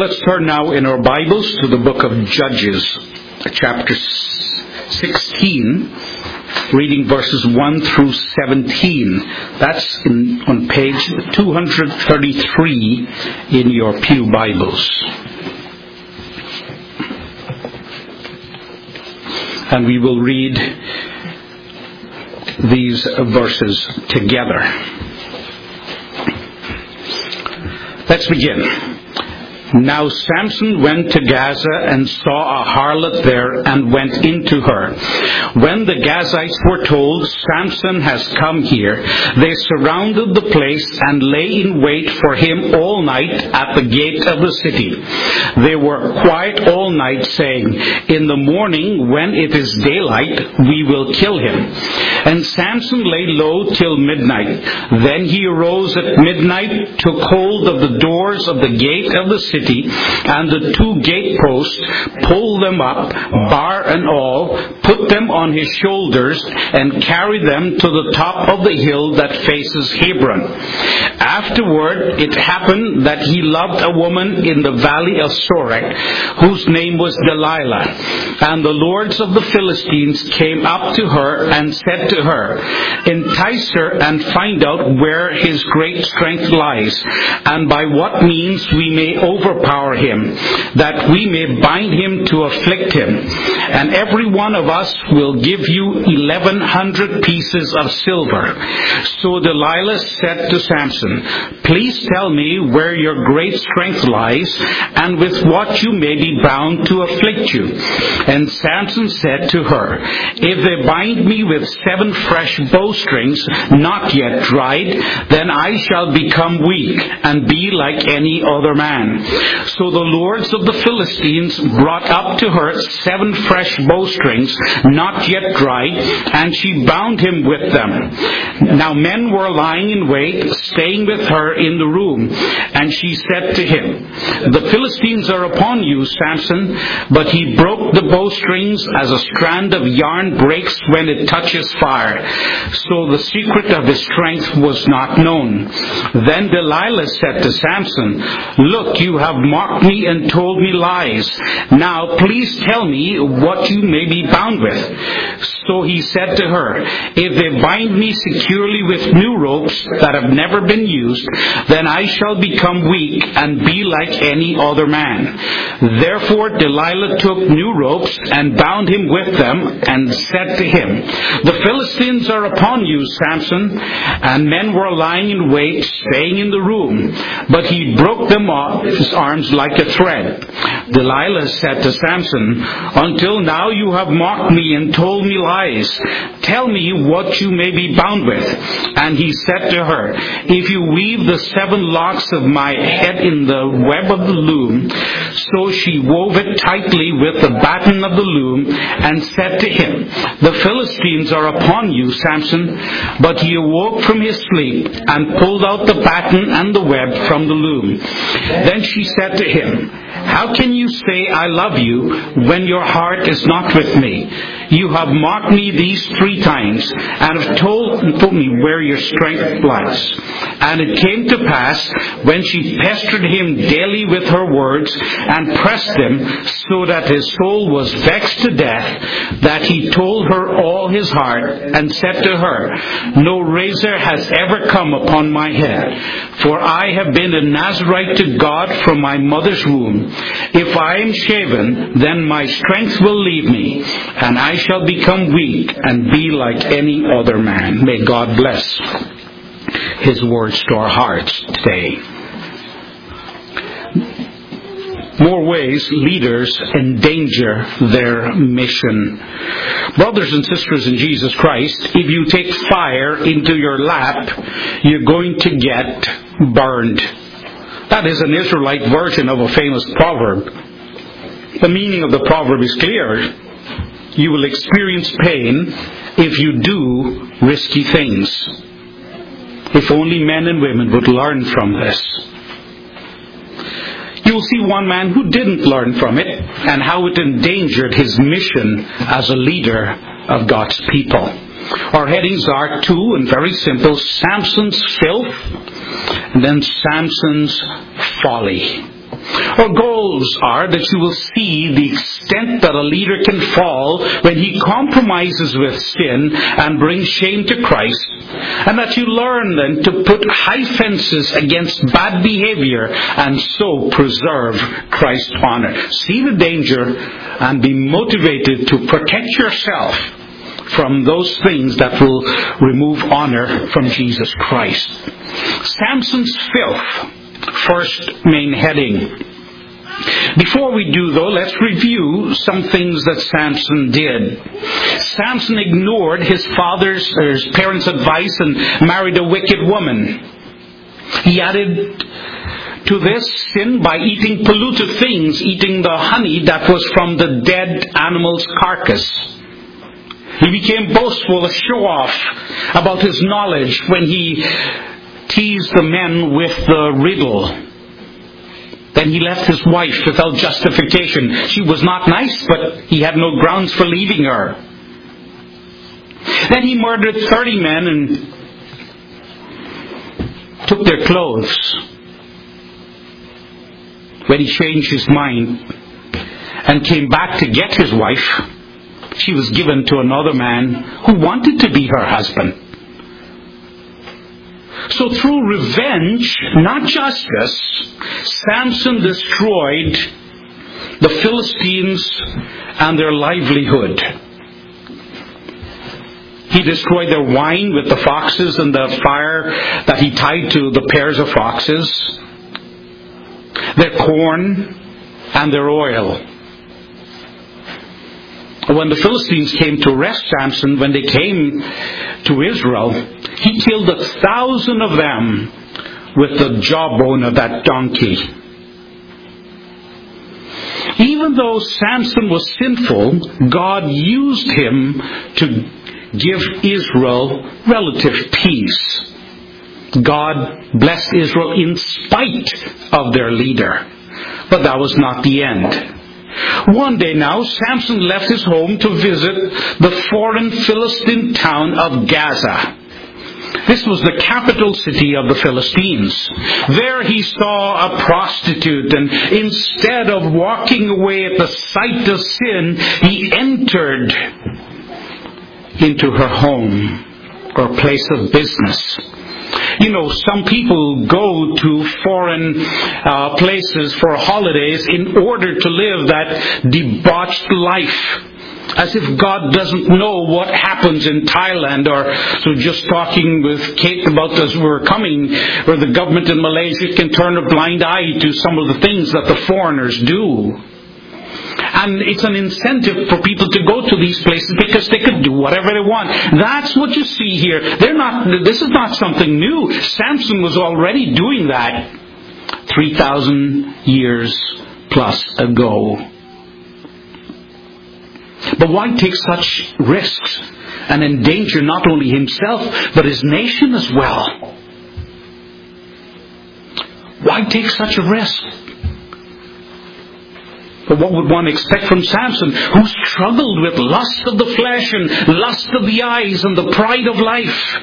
let's turn now in our Bibles to the book of Judges, chapter 16, reading verses 1 through 17. That's on page 233 in your Pew Bibles. And we will read these verses together. Let's begin. Now Samson went to Gaza and saw a harlot there and went into her. When the Gazites were told, Samson has come here, they surrounded the place and lay in wait for him all night at the gate of the city. They were quiet all night, saying, in the morning, when it is daylight, we will kill him. And Samson lay low till midnight. Then he arose at midnight, took hold of the doors of the gate of the city, and the two gateposts, pulled them up, bar and all, put them on his shoulders, and carried them to the top of the hill that faces Hebron. Afterward, it happened that he loved a woman in the valley of Sorek, whose name was Delilah. And the lords of the Philistines came up to her and said to her, entice her and find out where his great strength lies, and by what means we may overpower him, that we may bind him to afflict him. And every one of us will give you 1,100 pieces of silver. So Delilah said to Samson, please tell me where your great strength lies, and with what you may be bound to afflict you. And Samson said to her, if they bind me with 7 fresh bowstrings, not yet dried, then I shall become weak and be like any other man. So the lords of the Philistines brought up to her 7 fresh bowstrings, not yet dried, and she bound him with them. Now men were lying in wait, staying with her in the room. And she said to him, the Philistines are upon you, Samson. But he broke the bowstrings as a strand of yarn breaks when it touches fire. So the secret of his strength was not known. Then Delilah said to Samson, look, you have mocked me and told me lies. Now please tell me what you may be bound with. So he said to her, if they bind me securely with new ropes that have never been used, then I shall become weak and be like any other man. Therefore Delilah took new ropes and bound him with them and said to him, the Philistines are upon you, Samson. And men were lying in wait, staying in the room. But he broke them off his arms like a thread. Delilah said to Samson, until now you have mocked me and told me lies. Tell me what you may be bound with. And he said to her, if you weave the 7 locks of my head in the web of the loom. So she wove it tightly with the batten of the loom and said to him, the Philistines are upon you, Samson. But he awoke from his sleep and pulled out the batten and the web from the loom. Then she said to him, how can you say I love you when your heart is not with me? You have mocked me these 3 times and have told me where your strength lies. And it came to pass, when she pestered him daily with her words and pressed him so that his soul was vexed to death, that he told her all his heart and said to her, no razor has ever come upon my head, for I have been a Nazarite to God from my mother's womb. If I am shaven, then my strength will leave me, and I shall become weak and be like any other man. May God bless His words to our hearts today. More ways leaders endanger their mission. Brothers and sisters in Jesus Christ, if you take fire into your lap, you're going to get burned. That is an Israelite version of a famous proverb. The meaning of the proverb is clear. You will experience pain if you do risky things. If only men and women would learn from this. You will see one man who didn't learn from it and how it endangered his mission as a leader of God's people. Our headings are 2 and very simple: Samson's filth and then Samson's folly. Our goals are that you will see the extent that a leader can fall when he compromises with sin and brings shame to Christ, and that you learn then to put high fences against bad behavior and so preserve Christ's honor. See the danger and be motivated to protect yourself from those things that will remove honor from Jesus Christ. Samson's filth. First main heading. Before we do, though, let's review some things that Samson did. Samson ignored his parents' advice and married a wicked woman. He added to this sin by eating polluted things, eating the honey that was from the dead animal's carcass. He became boastful, a show-off about his knowledge when he teased the men with the riddle. Then he left his wife without justification. She was not nice, but he had no grounds for leaving her. Then he murdered 30 men and took their clothes. When he changed his mind and came back to get his wife, she was given to another man who wanted to be her husband. So through revenge, not justice, Samson destroyed the Philistines and their livelihood. He destroyed their wine with the foxes and the fire that he tied to the pairs of foxes, their corn and their oil. When the Philistines came to arrest Samson, when they came to Israel, he killed 1,000 of them with the jawbone of that donkey. Even though Samson was sinful, God used him to give Israel relative peace. God blessed Israel in spite of their leader. But that was not the end. One day now, Samson left his home to visit the foreign Philistine town of Gaza. This was the capital city of the Philistines. There he saw a prostitute, and instead of walking away at the sight of sin, he entered into her home or place of business. You know, some people go to foreign places for holidays in order to live that debauched life. As if God doesn't know what happens in Thailand. Or so just talking with Kate about as we were coming, where the government in Malaysia can turn a blind eye to some of the things that the foreigners do. And it's an incentive for people to go to these places because they could do whatever they want. That's what you see here. This is not something new. Samson was already doing that 3,000 years plus ago. But why take such risks and endanger not only himself, but his nation as well? Why take such a risk? But what would one expect from Samson, who struggled with lust of the flesh and lust of the eyes and the pride of life?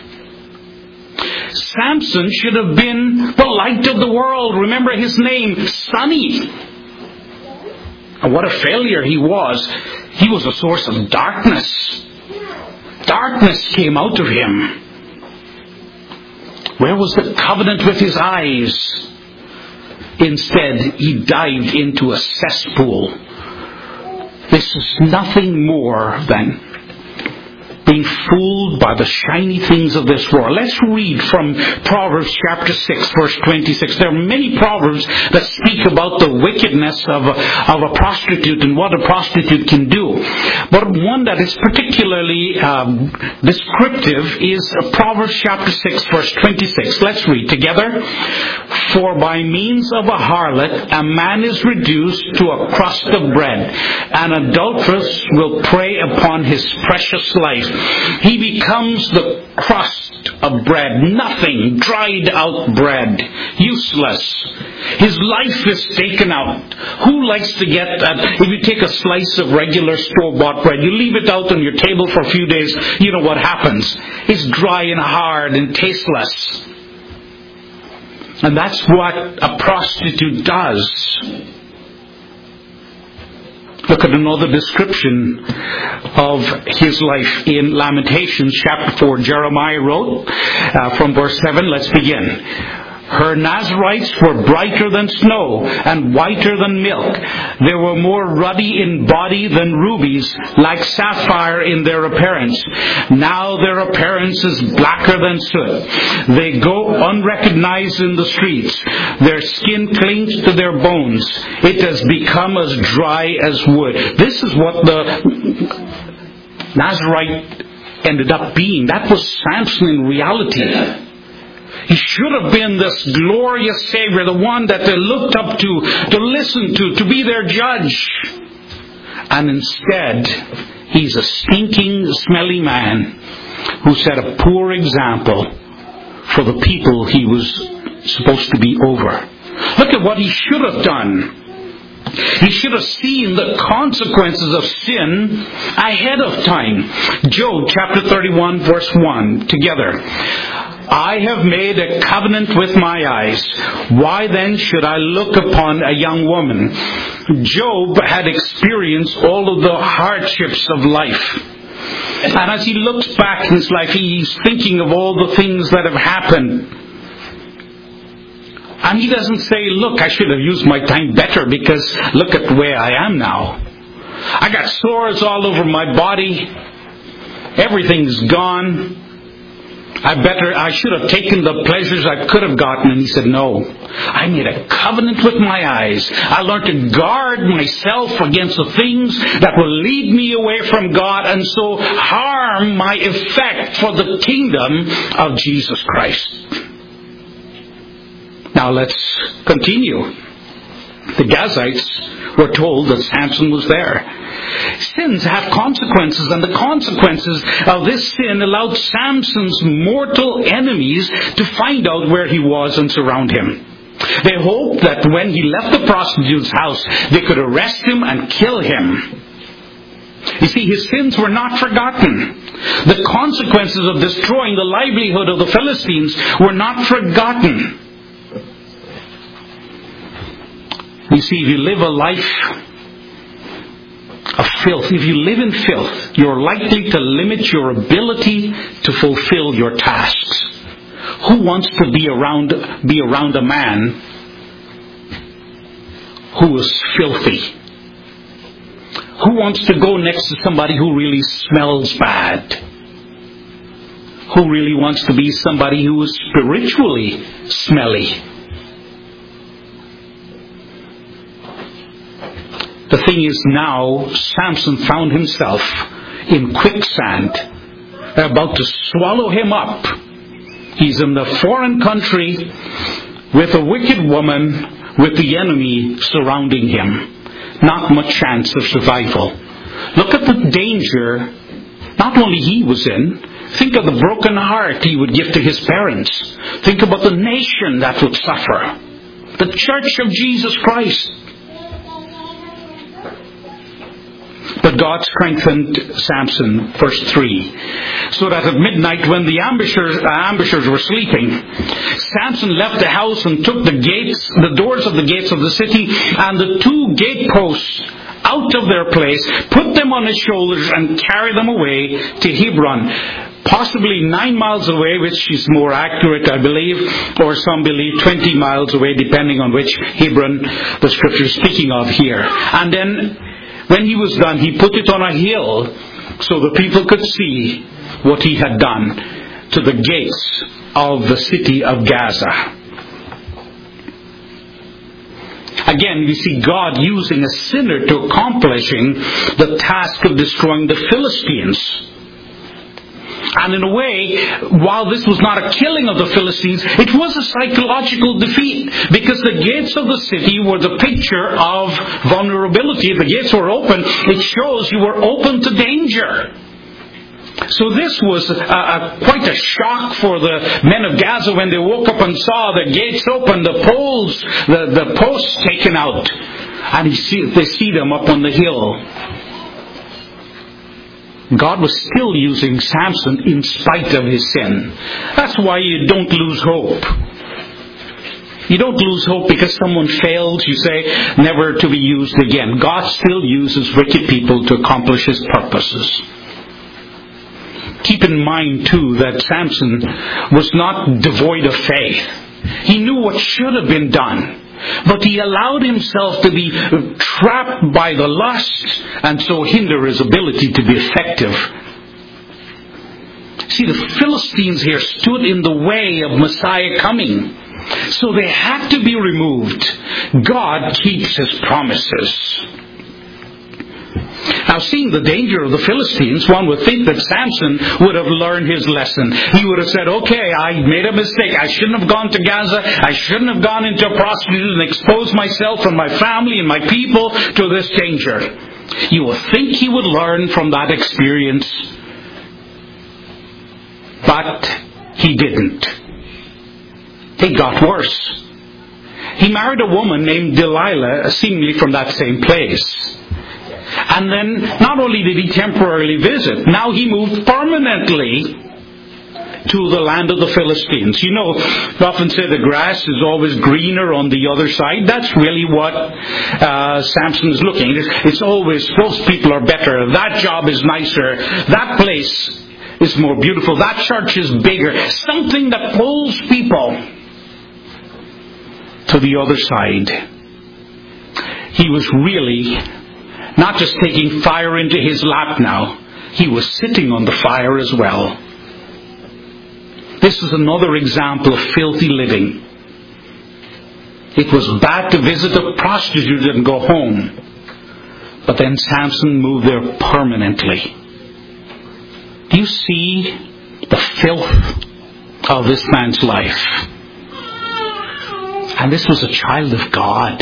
Samson should have been the light of the world. Remember his name, Sunny. And what a failure he was. He was a source of darkness. Darkness came out of him. Where was the covenant with his eyes? Instead, he dived into a cesspool. This is nothing more than being fooled by the shiny things of this world. Let's read from Proverbs chapter 6, verse 26. There are many proverbs that speak about the wickedness of a prostitute and what a prostitute can do. But one that is particularly descriptive is Proverbs chapter 6, verse 26. Let's read together. For by means of a harlot, a man is reduced to a crust of bread. An adulteress will prey upon his precious life. He becomes the crust of bread, nothing, dried out bread, useless. His life is taken out. Who likes to get that? If you take a slice of regular store-bought bread, you leave it out on your table for a few days, you know what happens. It's dry and hard and tasteless. And that's what a prostitute does. Look at another description of his life in Lamentations chapter 4. Jeremiah wrote from verse 7, let's begin. Her Nazarites were brighter than snow and whiter than milk. They were more ruddy in body than rubies, like sapphire in their appearance. Now their appearance is blacker than soot. They go unrecognized in the streets. Their skin clings to their bones. It has become as dry as wood. This is what the Nazarite ended up being. That was Samson in reality. He should have been this glorious Savior, the one that they looked up to listen to be their judge. And instead, he's a stinking, smelly man who set a poor example for the people he was supposed to be over. Look at what he should have done. He should have seen the consequences of sin ahead of time. Job chapter 31 verse 1 together. I have made a covenant with my eyes. Why then should I look upon a young woman? Job had experienced all of the hardships of life. And as he looks back in his life, he's thinking of all the things that have happened. And he doesn't say, look, I should have used my time better because look at where I am now. I got sores all over my body. Everything's gone. I should have taken the pleasures I could have gotten. And he said, no. I made a covenant with my eyes. I learned to guard myself against the things that will lead me away from God and so harm my effect for the kingdom of Jesus Christ. Now let's continue. The Gazites were told that Samson was there. Sins have consequences, and the consequences of this sin allowed Samson's mortal enemies to find out where he was and surround him. They hoped that when he left the prostitute's house, they could arrest him and kill him. You see, his sins were not forgotten. The consequences of destroying the livelihood of the Philistines were not forgotten. You see, if you live a life of filth, if you live in filth, you're likely to limit your ability to fulfill your tasks. Who wants to be around a man who is filthy? Who wants to go next to somebody who really smells bad? Who really wants to be somebody who is spiritually smelly? The thing is now, Samson found himself in quicksand. They're about to swallow him up. He's in the foreign country with a wicked woman, with the enemy surrounding him. Not much chance of survival. Look at the danger not only he was in. Think of the broken heart he would give to his parents. Think about the nation that would suffer. The church of Jesus Christ. But God strengthened Samson, verse 3, so that at midnight when the ambushers were sleeping, Samson left the house and took the doors of the gates of the city and the two gateposts out of their place, put them on his shoulders and carried them away to Hebron, possibly 9 miles away, which is more accurate, I believe, or some believe 20 miles away, depending on which Hebron the scripture is speaking of here. And then when he was done, he put it on a hill so the people could see what he had done to the gates of the city of Gaza. Again, we see God using a sinner to accomplishing the task of destroying the Philistines. And in a way, while this was not a killing of the Philistines, it was a psychological defeat, because the gates of the city were the picture of vulnerability. If the gates were open, it shows you were open to danger. So this was quite a shock for the men of Gaza when they woke up and saw the gates open, the posts taken out, and they see them up on the hill. God was still using Samson in spite of his sin. That's why you don't lose hope. You don't lose hope because someone fails, you say, never to be used again. God still uses wicked people to accomplish His purposes. Keep in mind, too, that Samson was not devoid of faith. He knew what should have been done, but he allowed himself to be trapped by the lust and so hinder his ability to be effective. See, the Philistines here stood in the way of Messiah coming, so they had to be removed. God keeps His promises. Now, seeing the danger of the Philistines, one would think that Samson would have learned his lesson. He would have said, okay, I made a mistake. I shouldn't have gone to Gaza. I shouldn't have gone into a prostitute and exposed myself and my family and my people to this danger. You would think he would learn from that experience. But he didn't. It got worse. He married a woman named Delilah, seemingly from that same place. And then, not only did he temporarily visit, now he moved permanently to the land of the Philistines. You know, we often say the grass is always greener on the other side. That's really what Samson is looking. It's always, those people are better. That job is nicer. That place is more beautiful. That church is bigger. Something that pulls people to the other side. He was really not just taking fire into his lap now, he was sitting on the fire as well. This is another example of filthy living. It was bad to visit a prostitute and go home, but then Samson moved there permanently. Do you see the filth of this man's life? And this was a child of God.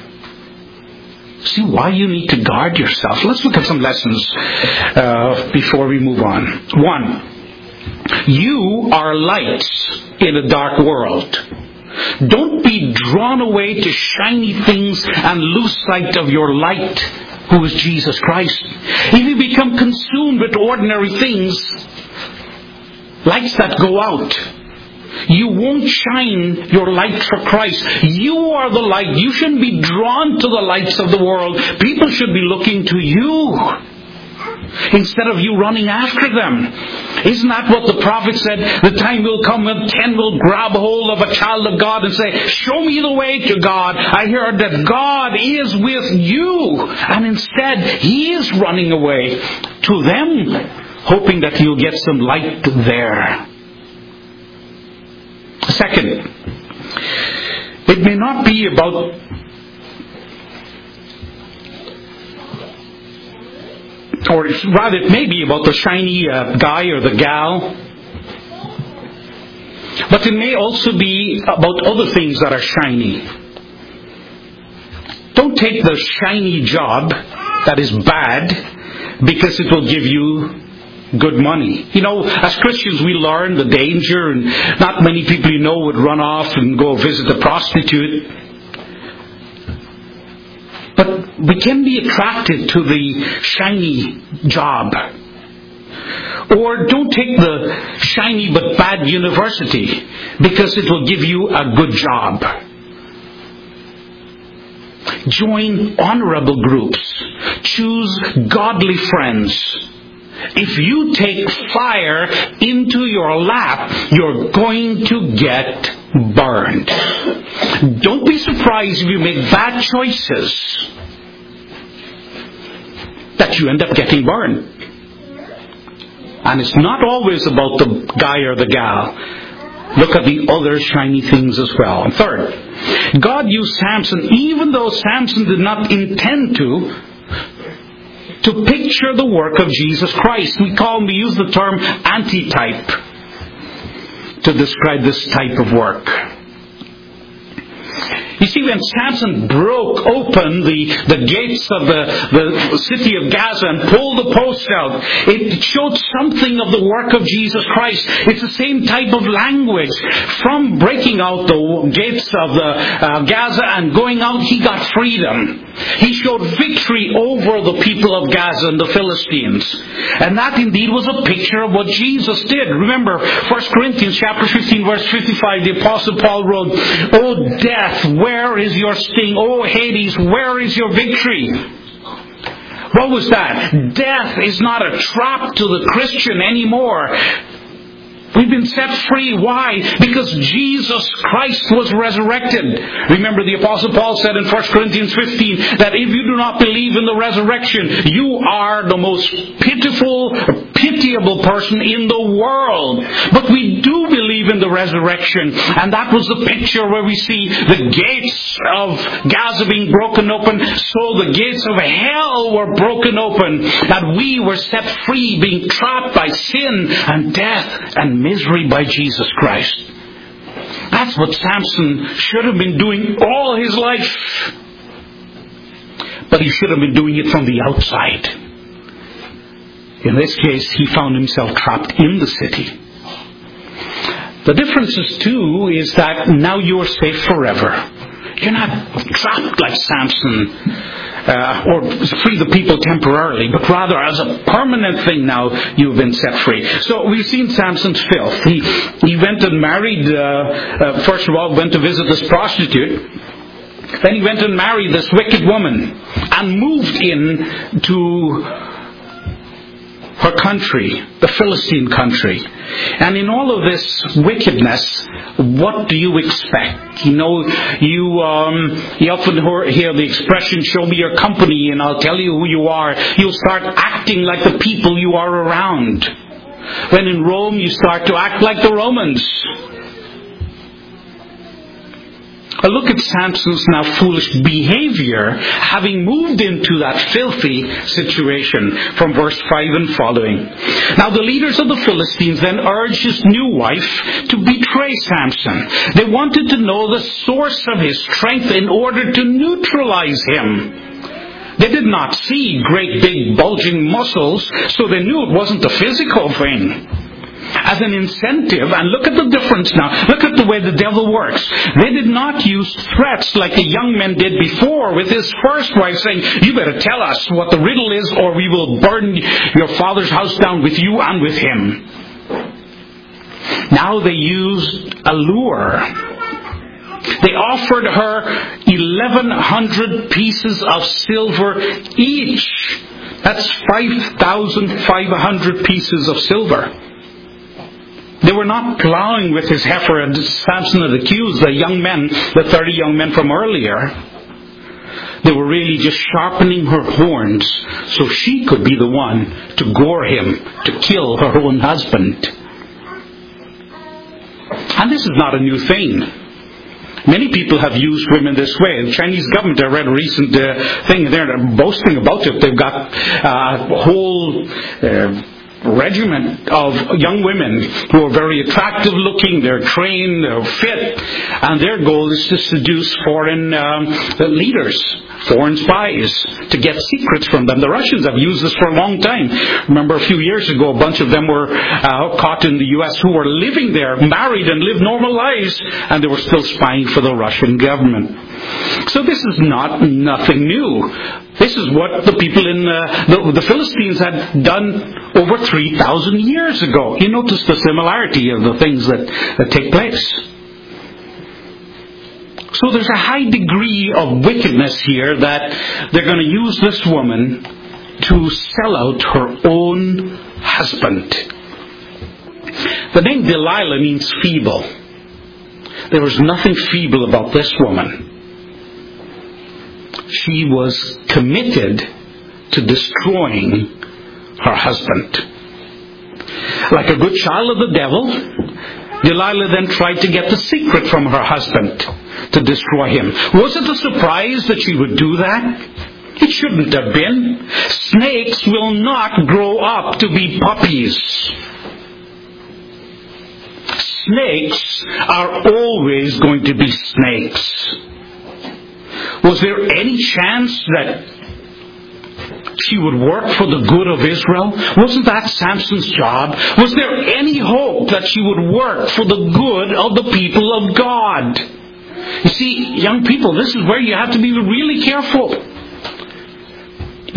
See why you need to guard yourself. Let's look at some lessons before we move on. 1. You are lights in a dark world. Don't be drawn away to shiny things and lose sight of your light, who is Jesus Christ. If you become consumed with ordinary things, lights that go out, you won't shine your light for Christ. You are the light. You shouldn't be drawn to the lights of the world. People should be looking to you instead of you running after them. Isn't that what the prophet said? The time will come when 10 will grab hold of a child of God and say, show me the way to God. I hear that God is with you. And instead, He is running away to them, hoping that He'll get some light there. Second, it may not be about or rather it may be about the shiny guy or the gal, but it may also be about other things that are shiny. Don't take the shiny job that is bad because it will give you good money. You know, as Christians we learn the danger, and not many people you know would run off and go visit a prostitute. But we can be attracted to the shiny job. Or don't take the shiny but bad university because it will give you a good job. Join honorable groups. Choose godly friends. If you take fire into your lap, you're going to get burned. Don't be surprised if you make bad choices that you end up getting burned. And it's not always about the guy or the gal. Look at the other shiny things as well. And third, God used Samson, even though Samson did not intend to picture the work of Jesus Christ. We use the term antitype to describe this type of work. You see, when Samson broke open the gates of the city of Gaza and pulled the posts out, it showed something of the work of Jesus Christ. It's the same type of language. From breaking out the gates of the Gaza and going out, he got freedom. He showed victory over the people of Gaza and the Philistines. And that indeed was a picture of what Jesus did. Remember, 1 Corinthians chapter 15, verse 55, the Apostle Paul wrote, "O death, where is your sting? O Hades, where is your victory?" What was that? Death is not a trap to the Christian anymore. We've been set free. Why? Because Jesus Christ was resurrected. Remember, the Apostle Paul said in 1 Corinthians 15 that if you do not believe in the resurrection, you are the most pitiable person in the world. But we do believe in the resurrection. And that was the picture where we see the gates of Gaza being broken open. So the gates of hell were broken open. That we were set free, being trapped by sin and death and misery by Jesus Christ. That's what Samson should have been doing all his life. But he should have been doing it from the outside. In this case, he found himself trapped in the city. The differences too is that now you're safe forever. You're not trapped like Samson, or free the people temporarily, but rather as a permanent thing now you've been set free. So we've seen Samson's filth. He went and married, first of all, went to visit this prostitute. Then he went and married this wicked woman and moved in to her country, the Philistine country. And in all of this wickedness, what do you expect? You often hear the expression, "Show me your company and I'll tell you who you are." You'll start acting like the people you are around. When in Rome, you start to act like the Romans. A look at Samson's now foolish behavior, having moved into that filthy situation, from verse 5 and following. Now the leaders of the Philistines then urged his new wife to betray Samson. They wanted to know the source of his strength in order to neutralize him. They did not see great big bulging muscles, so they knew it wasn't a physical thing. As an incentive, and look at the difference now, look at the way the devil works. They did not use threats like the young man did before with his first wife, saying, "You better tell us what the riddle is or we will burn your father's house down with you and with him." Now they used a lure. They offered her 1,100 pieces of silver each. That's 5,500 pieces of silver. They were not plowing with his heifer as Samson had accused the young men, the 30 young men from earlier. They were really just sharpening her horns so she could be the one to gore him, to kill her own husband. And this is not a new thing. Many people have used women this way. The Chinese government, I read a recent thing, they're boasting about it. They've got a whole regiment of young women who are very attractive looking, they're trained, they're fit, and their goal is to seduce foreign leaders, foreign spies, to get secrets from them. The Russians have used this for a long time. Remember a few years ago, a bunch of them were caught in the U.S. who were living there, married and lived normal lives, and they were still spying for the Russian government. So this is nothing new. This is what the people in the Philistines had done over 3,000 years ago. You notice the similarity of the things that take place. So there's a high degree of wickedness here that they're going to use this woman to sell out her own husband. The name Delilah means feeble. There was nothing feeble about this woman. She was committed to destroying her husband. Like a good child of the devil, Delilah then tried to get the secret from her husband to destroy him. Was it a surprise that she would do that? It shouldn't have been. Snakes will not grow up to be puppies. Snakes are always going to be snakes. Was there any chance that she would work for the good of Israel? Wasn't that Samson's job? Was there any hope that she would work for the good of the people of God? You see, young people, this is where you have to be really careful.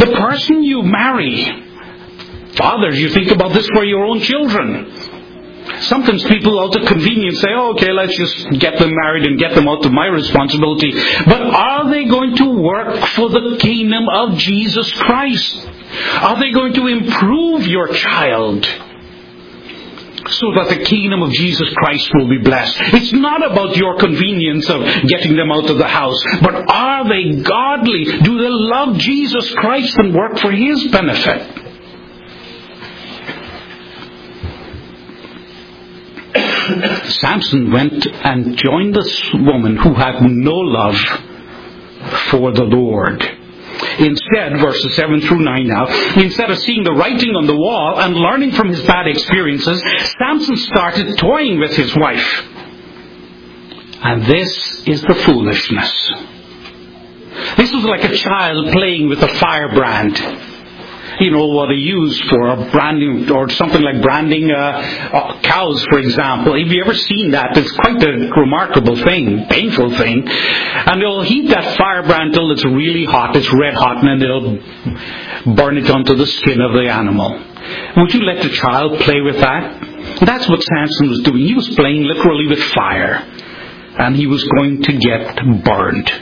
The person you marry. Fathers, you think about this for your own children. Sometimes people out of convenience say, oh, okay, let's just get them married and get them out of my responsibility. But are they going to work for the kingdom of Jesus Christ? Are they going to improve your child so that the kingdom of Jesus Christ will be blessed? It's not about your convenience of getting them out of the house, but are they godly? Do they love Jesus Christ and work for His benefit? Samson went and joined this woman who had no love for the Lord. Instead, verses 7 through 9 now, instead of seeing the writing on the wall and learning from his bad experiences, Samson started toying with his wife. And this is the foolishness. This was like a child playing with a firebrand. You know what they use for branding, or something like branding cows, for example. Have you ever seen that? It's quite a remarkable thing, painful thing. And they'll heat that firebrand till it's really hot, it's red hot, and then they'll burn it onto the skin of the animal. Would you let the child play with that? That's what Samson was doing. He was playing literally with fire, and he was going to get burned.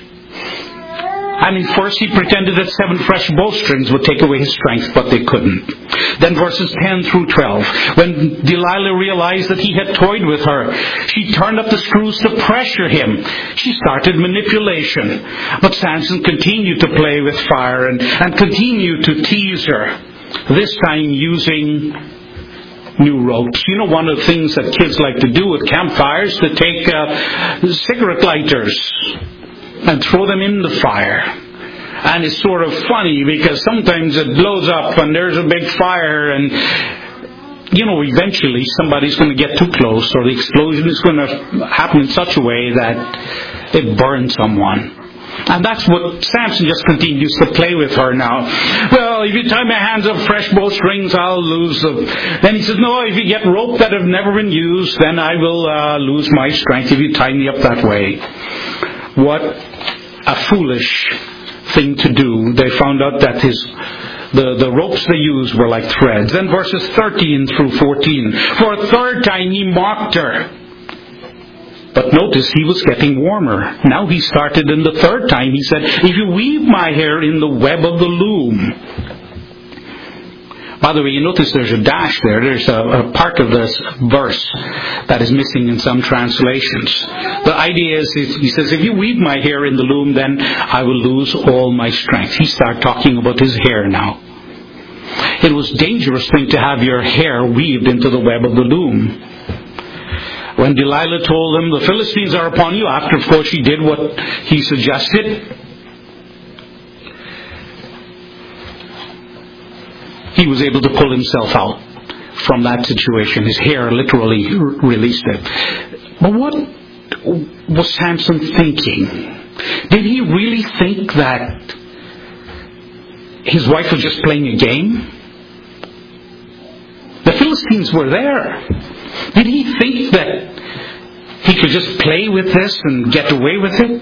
And at first he pretended that 7 fresh bowstrings would take away his strength, but they couldn't. Then verses 10 through 12. When Delilah realized that he had toyed with her, she turned up the screws to pressure him. She started manipulation. But Samson continued to play with fire and continued to tease her. This time using new ropes. You know, one of the things that kids like to do with campfires, to take cigarette lighters and throw them in the fire. And it's sort of funny because sometimes it blows up and there's a big fire, and you know, eventually somebody's going to get too close, or the explosion is going to happen in such a way that it burns someone. And that's what Samson just continues to play with her now. Well, if you tie my hands up fresh bowstrings, I'll lose them. Then he says, no, if you get rope that have never been used, then I will lose my strength if you tie me up that way. What a foolish thing to do. They found out that the ropes they used were like threads. Then verses 13 through 14. For a third time he mocked her. But notice he was getting warmer. Now he started in the third time. He said, if you weave my hair in the web of the loom. By the way, you notice there's a dash there. There's a part of this verse that is missing in some translations. The idea is, he says, if you weave my hair in the loom, then I will lose all my strength. He started talking about his hair now. It was a dangerous thing to have your hair weaved into the web of the loom. When Delilah told him, the Philistines are upon you, after, of course, she did what he suggested, he was able to pull himself out from that situation. His hair literally released it. But what was Samson thinking? Did he really think that his wife was just playing a game? The Philistines were there. Did he think that he could just play with this and get away with it?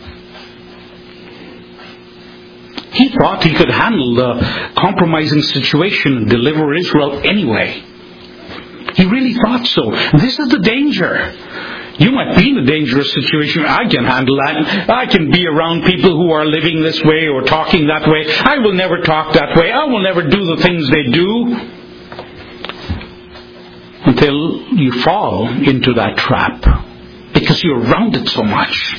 He thought he could handle the compromising situation and deliver Israel anyway. He really thought so. This is the danger. You might be in a dangerous situation. I can handle that. I can be around people who are living this way or talking that way. I will never talk that way. I will never do the things they do. Until you fall into that trap. Because you're around it so much.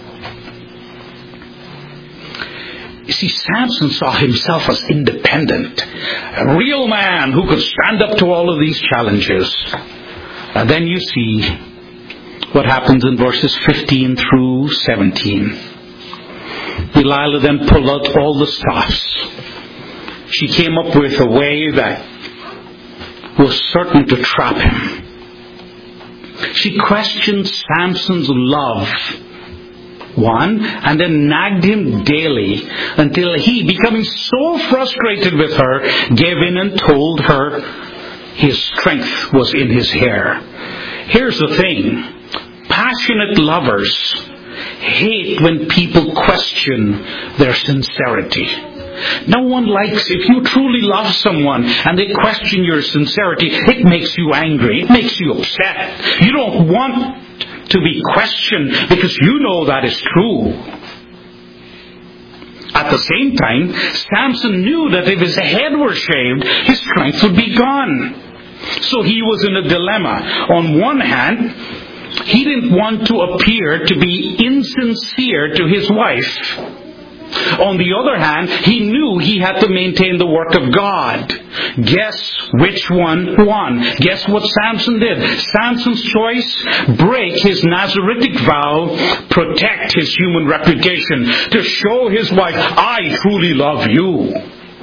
You see, Samson saw himself as independent. A real man who could stand up to all of these challenges. And then you see what happens in verses 15 through 17. Delilah then pulled out all the stops. She came up with a way that was certain to trap him. She questioned Samson's love, and then nagged him daily until he, becoming so frustrated with her, gave in and told her his strength was in his hair. Here's the thing. Passionate lovers hate when people question their sincerity. No one likes, if you truly love someone and they question your sincerity, it makes you angry. It makes you upset. You don't want to be questioned because you know that is true. At the same time, Samson knew that if his head were shaved, his strength would be gone. So he was in a dilemma. On one hand, he didn't want to appear to be insincere to his wife. On the other hand, he knew he had to maintain the work of God. Guess which one won? Guess what Samson did? Samson's choice: break his Nazaritic vow, protect his human reputation, to show his wife, I truly love you.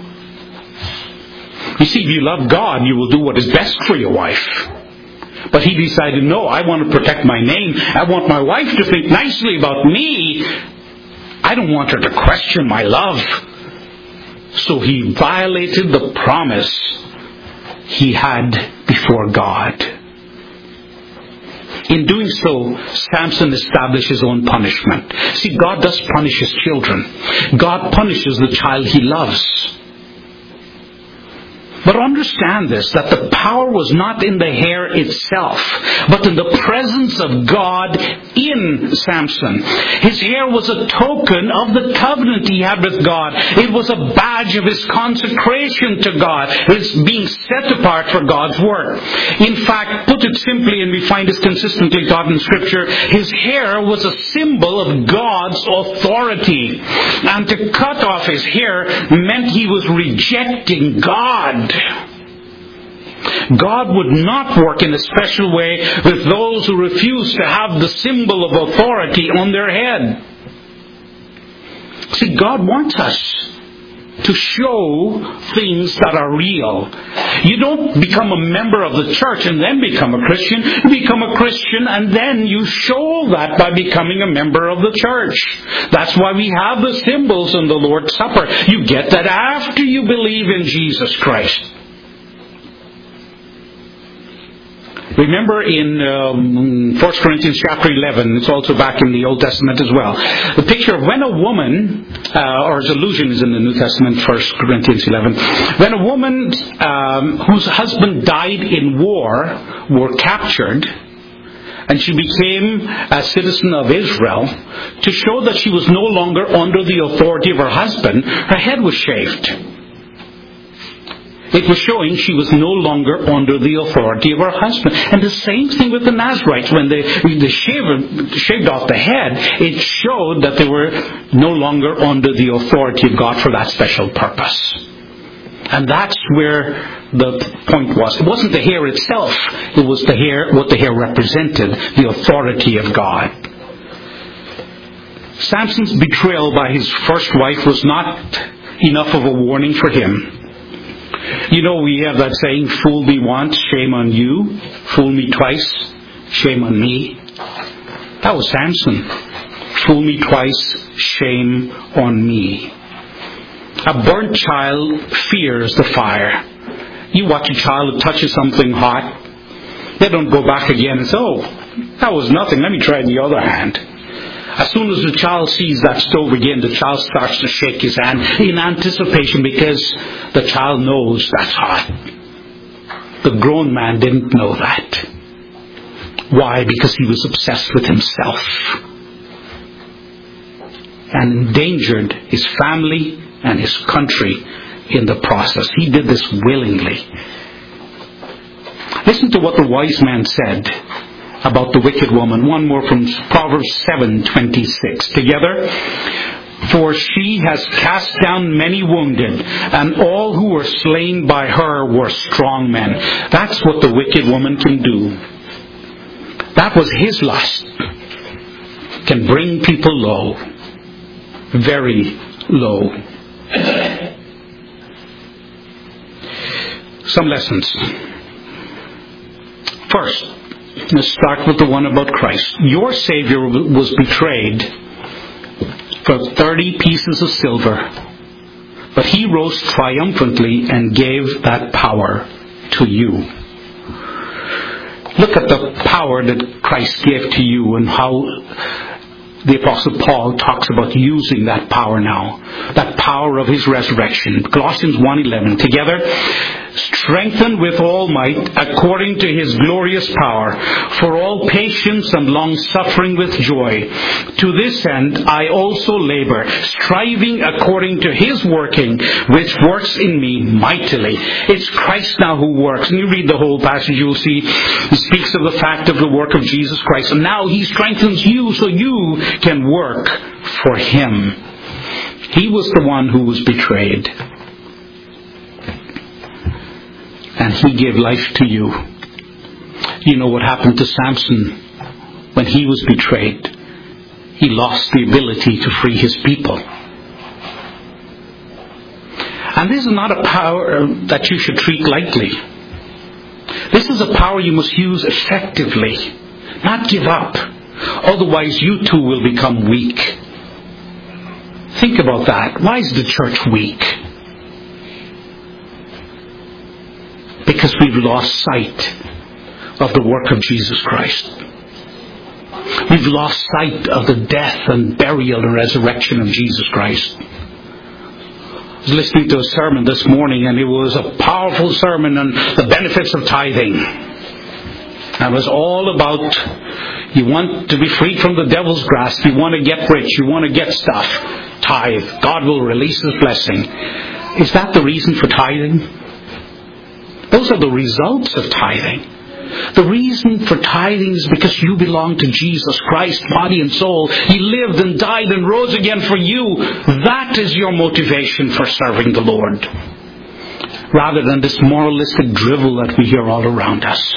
You see, if you love God, you will do what is best for your wife. But he decided, no, I want to protect my name. I want my wife to think nicely about me. I don't want her to question my love. So he violated the promise he had before God. In doing so, Samson established his own punishment. See, God does punish his children. God punishes the child he loves. But understand this, that the power was not in the hair itself, but in the presence of God in Samson. His hair was a token of the covenant he had with God. It was a badge of his consecration to God. It's being set apart for God's work. In fact, put it simply, and we find this consistently taught in Scripture, his hair was a symbol of God's authority. And to cut off his hair meant he was rejecting God. God would not work in a special way with those who refuse to have the symbol of authority on their head. See, God wants us to show things that are real. You don't become a member of the church and then become a Christian. You become a Christian and then you show that by becoming a member of the church. That's why we have the symbols in the Lord's Supper. You get that after you believe in Jesus Christ. Remember in 1 Corinthians chapter 11, it's also back in the Old Testament as well, the picture of when a woman, or its allusion is in the New Testament, 1 Corinthians 11, when a woman whose husband died in war were captured, and she became a citizen of Israel, to show that she was no longer under the authority of her husband, her head was shaved. It was showing she was no longer under the authority of her husband. And the same thing with the Nazarites. When they shaved off the head, it showed that they were no longer under the authority of God for that special purpose. And that's where the point was. It wasn't the hair itself. It was the hair, what the hair represented, the authority of God. Samson's betrayal by his first wife was not enough of a warning for him. You know, we have that saying, fool me once, shame on you. Fool me twice, shame on me. That was Samson. Fool me twice, shame on me. A burnt child fears the fire. You watch a child who touches something hot, they don't go back again and say, oh, that was nothing, let me try the other hand. As soon as the child sees that stove again, the child starts to shake his hand in anticipation because the child knows that's hot. The grown man didn't know that. Why? Because he was obsessed with himself and endangered his family and his country in the process. He did this willingly. Listen to what the wise man said about the wicked woman. One more from Proverbs 7:26. Together, for she has cast down many wounded, and all who were slain by her were strong men. That's what the wicked woman can do. That was his lust. Can bring people low. Very low. Some lessons. First, let's start with the one about Christ. Your Savior was betrayed for 30 pieces of silver, but He rose triumphantly and gave that power to you. Look at the power that Christ gave to you and how The Apostle Paul talks about using that power now, that power of his resurrection. Colossians 1:11, together, strengthened with all might according to his glorious power, for all patience and long-suffering with joy. To this end I also labor, striving according to his working, which works in me mightily. It's Christ now who works. And you read the whole passage, you'll see he speaks of the fact of the work of Jesus Christ. And now he strengthens you so you can work for him. He was the one who was betrayed. And he gave life to you. You know what happened to Samson when he was betrayed? He lost the ability to free his people. And this is not a power that you should treat lightly. This is a power you must use effectively, not give up. Otherwise you too will become weak. Think about that. Why is the church weak? Because we've lost sight of the work of Jesus Christ. We've lost sight of the death and burial and resurrection of Jesus Christ. I was listening to a sermon this morning, and it was a powerful sermon on the benefits of tithing. It was all about, you want to be freed from the devil's grasp, you want to get rich, you want to get stuff. Tithe. God will release his blessing. Is that the reason for tithing? Those are the results of tithing. The reason for tithing is because you belong to Jesus Christ, body and soul. He lived and died and rose again for you. That is your motivation for serving the Lord, rather than this moralistic drivel that we hear all around us.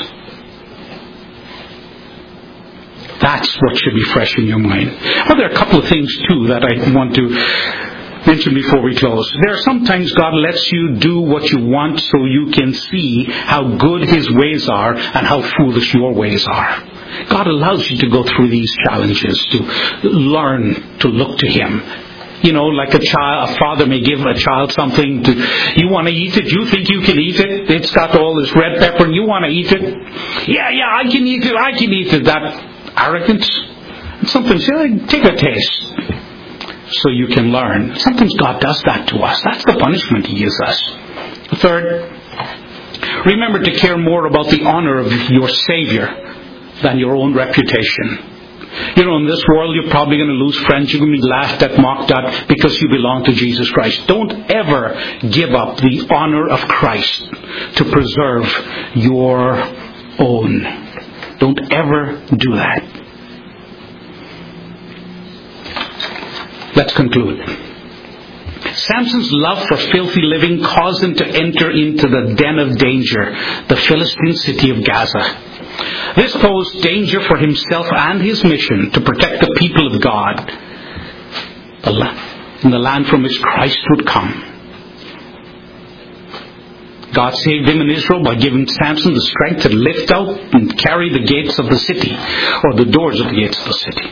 That's what should be fresh in your mind. Well, there are a couple of things too that I want to mention before we close. There are sometimes God lets you do what you want so you can see how good his ways are and how foolish your ways are. God allows you to go through these challenges to learn to look to him. You know, like a father may give a child something you want to eat it, you think you can eat it, it's got all this red pepper and you want to eat it. Yeah, I can eat it. That arrogance. And sometimes take a taste so you can learn. Sometimes God does that to us. That's the punishment he gives us. Third, remember to care more about the honor of your Savior than your own reputation. You know, in this world you're probably going to lose friends. You're going to be laughed at, mocked at because you belong to Jesus Christ. Don't ever give up the honor of Christ to preserve your own. Don't ever do that. Let's conclude. Samson's love for filthy living caused him to enter into the den of danger, the Philistine city of Gaza. This posed danger for himself and his mission to protect the people of God in the land from which Christ would come. God saved him in Israel by giving Samson the strength to lift out and carry the gates of the city, or the doors of the gates of the city.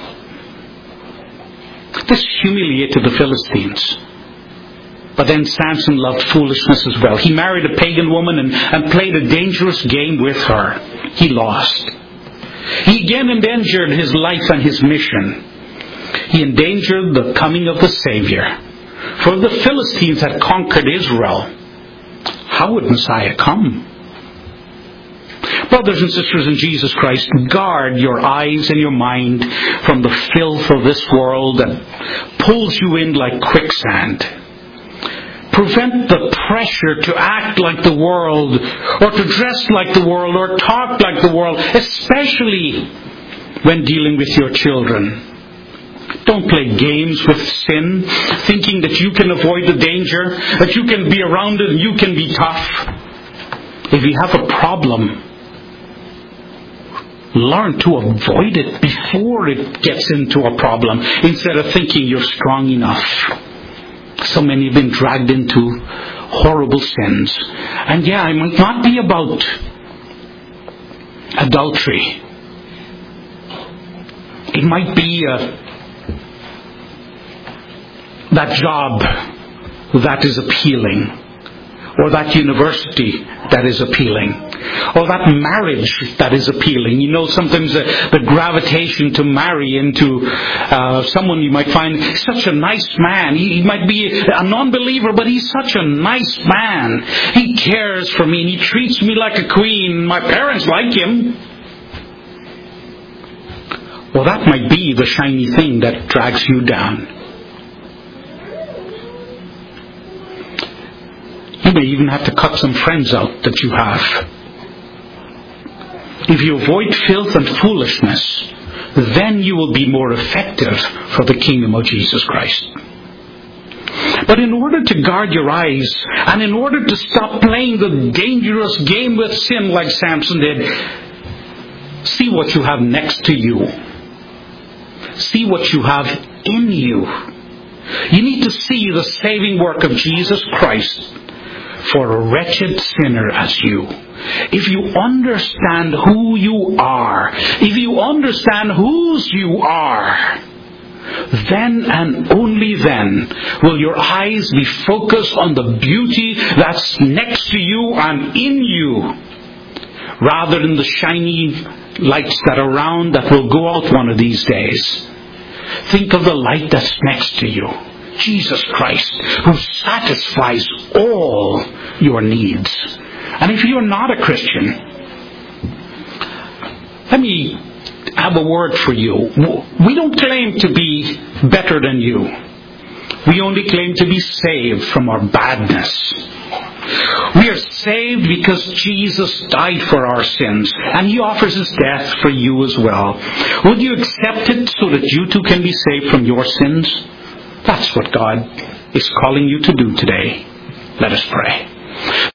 This humiliated the Philistines. But then Samson loved foolishness as well. He married a pagan woman and played a dangerous game with her. He lost. He again endangered his life and his mission. He endangered the coming of the Savior. For the Philistines had conquered Israel. How would Messiah come? Brothers and sisters in Jesus Christ, guard your eyes and your mind from the filth of this world that pulls you in like quicksand. Prevent the pressure to act like the world, or to dress like the world, or talk like the world, especially when dealing with your children. Don't play games with sin, thinking that you can avoid the danger, that you can be around it and you can be tough. If you have a problem, learn to avoid it before it gets into a problem, instead of thinking you're strong enough. So many have been dragged into horrible sins. And it might not be about adultery. It might be that job that is appealing, or that university that is appealing, or that marriage that is appealing. You know, sometimes the gravitation to marry into someone you might find such a nice man. He might be a non-believer, but he's such a nice man. He cares for me and he treats me like a queen. My parents like him. Well, that might be the shiny thing that drags you down. You may even have to cut some friends out that you have. If you avoid filth and foolishness, then you will be more effective for the kingdom of Jesus Christ. But in order to guard your eyes, and in order to stop playing the dangerous game with sin like Samson did, see what you have next to you. See what you have in you. You need to see the saving work of Jesus Christ for a wretched sinner as you. If you understand who you are, if you understand whose you are, then and only then will your eyes be focused on the beauty that's next to you and in you, rather than the shiny lights that are around that will go out one of these days. Think of the light that's next to you. Jesus Christ, who satisfies all your needs. And if you're not a Christian, let me have a word for you. We don't claim to be better than you. We only claim to be saved from our badness. We are saved because Jesus died for our sins, and He offers His death for you as well. Would you accept it so that you too can be saved from your sins? That's what God is calling you to do today. Let us pray.